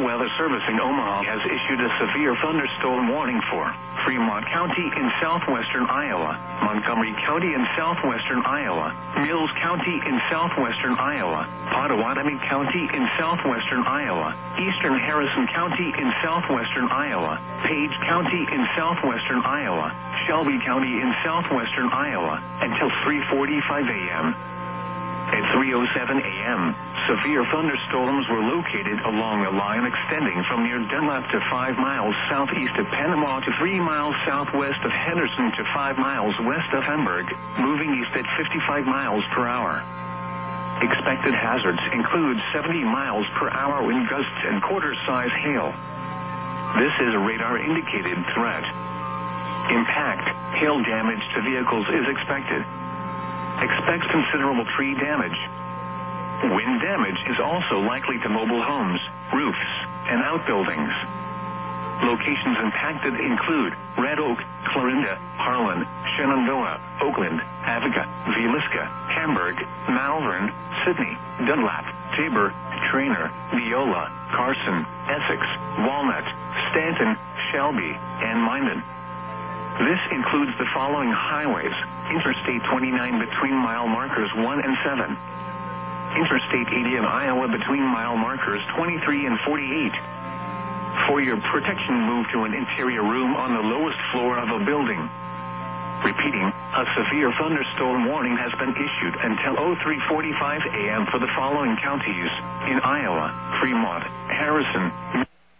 Weather Service in Omaha has issued a severe thunderstorm warning for Fremont County in southwestern Iowa, Montgomery County in southwestern Iowa, Mills County in southwestern Iowa, Pottawatomie County in southwestern Iowa, eastern Harrison County in southwestern Iowa, Page County in southwestern Iowa, Shelby County in southwestern Iowa, until 3:45 a.m. At 3:07 a.m., severe thunderstorms were located along a line extending from near Dunlap to 5 miles southeast of Panama to 3 miles southwest of Henderson to 5 miles west of Hamburg, moving east at 55 miles per hour. Expected hazards include 70 miles per hour wind gusts and quarter-size hail. This is a radar-indicated threat. Impact, hail damage to vehicles is expected. Expects considerable tree damage. Wind damage is also likely to mobile homes, roofs, and outbuildings. Locations impacted include Red Oak, Clarinda, Harlan, Shenandoah, Oakland, Avica, Villisca, Hamburg, Malvern, Sydney, Dunlap, Tabor, Trainer, Neola, Carson, Essex, Walnut, Stanton, Shelby, and Minden. This includes the following highways: Interstate 29 between mile markers 1 and 7. Interstate 80 in Iowa between mile markers 23 and 48. For your protection, move to an interior room on the lowest floor of a building. Repeating, a severe thunderstorm warning has been issued until 03:45 a.m. for the following counties in Iowa: Fremont, Harrison,